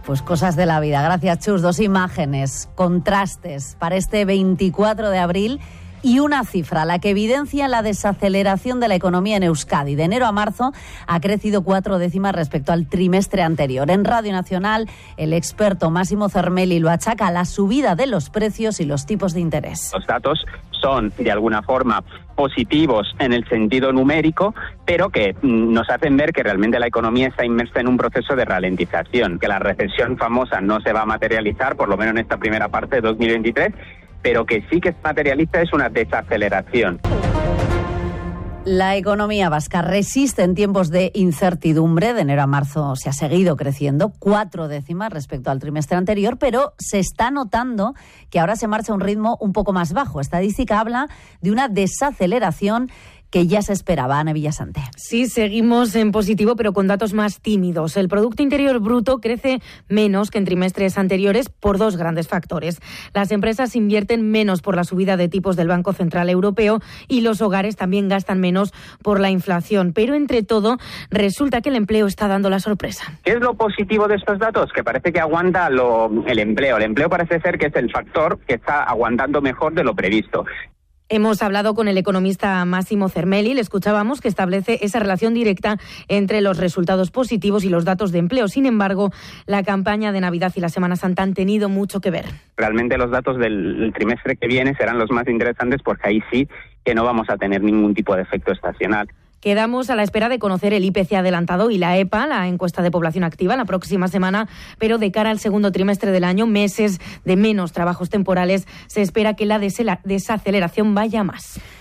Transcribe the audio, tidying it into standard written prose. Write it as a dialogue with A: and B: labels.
A: Pues cosas de la vida. Gracias, Chus. 2 imágenes, contrastes para este 24 de abril y una cifra, la que evidencia la desaceleración de la economía en Euskadi. De enero a marzo ha crecido 4 décimas respecto al trimestre anterior. En Radio Nacional, el experto Máximo Cermelli lo achaca a la subida de los precios y los tipos de interés.
B: Los datos son, de alguna forma, positivos en el sentido numérico, pero que nos hacen ver que realmente la economía está inmersa en un proceso de ralentización, que la recesión famosa no se va a materializar, por lo menos en esta primera parte de 2023, pero que sí que es materialista es una desaceleración.
A: La economía vasca resiste en tiempos de incertidumbre. De enero a marzo se ha seguido creciendo 4 décimas respecto al trimestre anterior, pero se está notando que ahora se marcha a un ritmo un poco más bajo. Estadística habla de una desaceleración que ya se esperaba. Ana Villasante.
C: Sí, seguimos en positivo, pero con datos más tímidos. El Producto Interior Bruto crece menos que en trimestres anteriores por 2 grandes factores. Las empresas invierten menos por la subida de tipos del Banco Central Europeo y los hogares también gastan menos por la inflación. Pero, entre todo, resulta que el empleo está dando la sorpresa.
B: ¿Qué es lo positivo de estos datos? Que parece que aguanta el empleo. El empleo parece ser que es el factor que está aguantando mejor de lo previsto.
C: Hemos hablado con el economista Máximo Cermelli, le escuchábamos que establece esa relación directa entre los resultados positivos y los datos de empleo. Sin embargo, la campaña de Navidad y la Semana Santa han tenido mucho que ver.
B: Realmente los datos del trimestre que viene serán los más interesantes porque ahí sí que no vamos a tener ningún tipo de efecto estacional.
C: Quedamos a la espera de conocer el IPC adelantado y la EPA, la encuesta de población activa, la próxima semana, pero de cara al segundo trimestre del año, meses de menos trabajos temporales, se espera que la desaceleración vaya más.